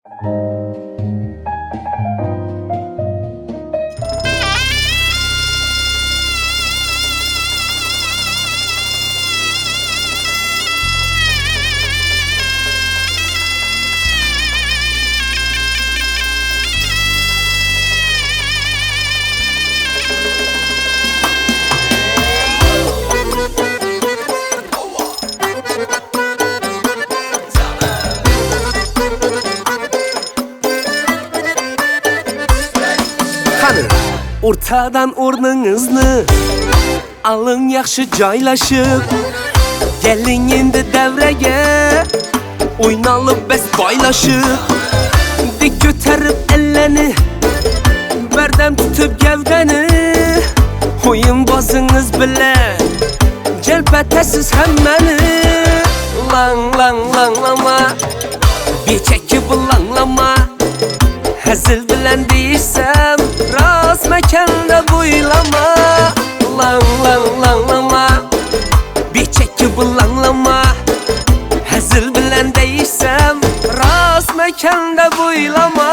Ortadan o'rningizni alın yaxshi joylashib, keling endi davraga o'ynalib bas boylashib, dik ko'tarib ellani, bardam tutib gavdani, o'yinbozingiz bilan jalpatasiz hammani. Lang lang langlama, bechakka bulanglama, hazil bilan deysam rost makanda bo'ylama. Lang lang langlama, bechakka bulanglama, hazil bilan deysam rost makanda bo'ylama.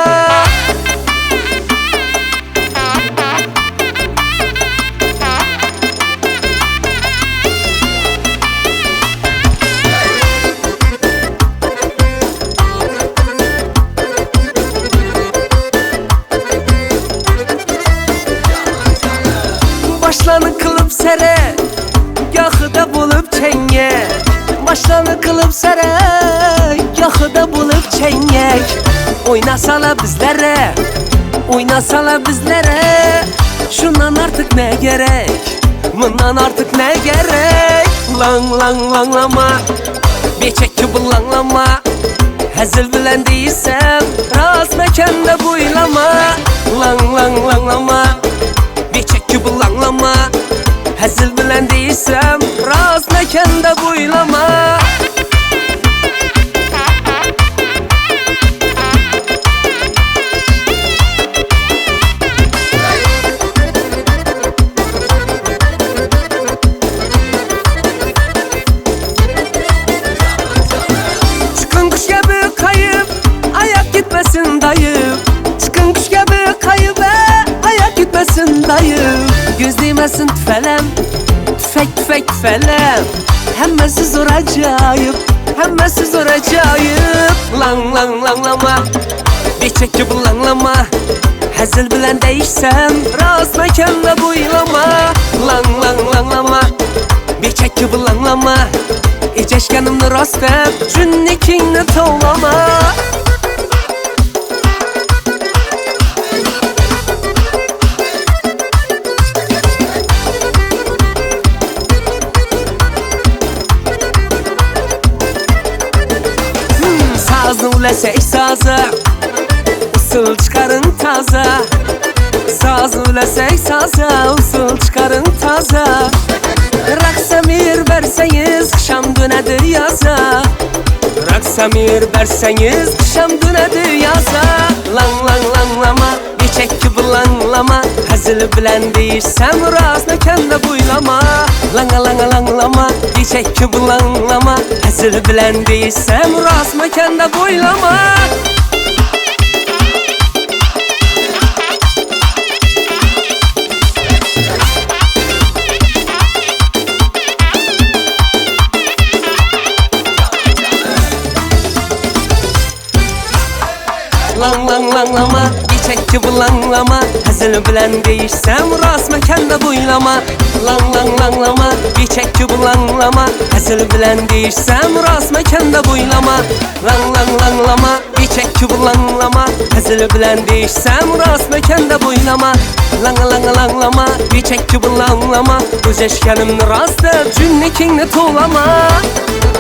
Başlarını kılıp sere, yaxıda bulup çenge. Başlarını kılıp sere, yaxıda bulup çengek. Oynasala bizlere, oynasala bizlere. Şundan artık ne gerek, bundan artık ne gerek. Lang lang langlama, bechakka bulanglama, hazil bilan deysam rost makanda bo'ylama. Lang lang langlama, bechakka bulanglama, hazil bilan deysam rost makanda bo'ylama. Chiqin qush kabi qayib, ayak gitmesin dayib. Chiqin qush kabi qayib, ayak gitmesin dayib. Göz değmesin tüfelem, tüfek tüfek tüfelem. Hemmesi zor acayip, hemmesi zor acayip. Lang lang langlama, bechakka bulanglama, hazil bilan deysam rost makanda bo'ylama. Lang lang langlama, bechakka bulanglama, ejashganimni rostlab junnikingni tovlama. Sazı ulasek sazı, usul çıkarın taza. Sazı ulasek sazı, usul çıkarın taza. Raksamir verseniz kışam dönedir yaza. Raksamir verseniz kışam dönedir yaza. Lang lang langlama, bechakka bulanglama, hazil bilan deysam rost makanda bo'ylama. Langa langa langlama, bechakka bulanglama, hazil bilan deysam rost makanda bo'ylama. Lang lang langlama, bechakka bulanglama, hazil bilan deysam rost makanda bo'ylama. Lang lang langlama, bechakka bulanglama, hazil bilan deysam rost makanda bo'ylama. Lang lang langlama, bechakka bulanglama, hazil bilan deysam rost makanda bo'ylama. Lang lang langlama, bechakka bulanglama, o'zashganimni rostlab junnikingni tovlama.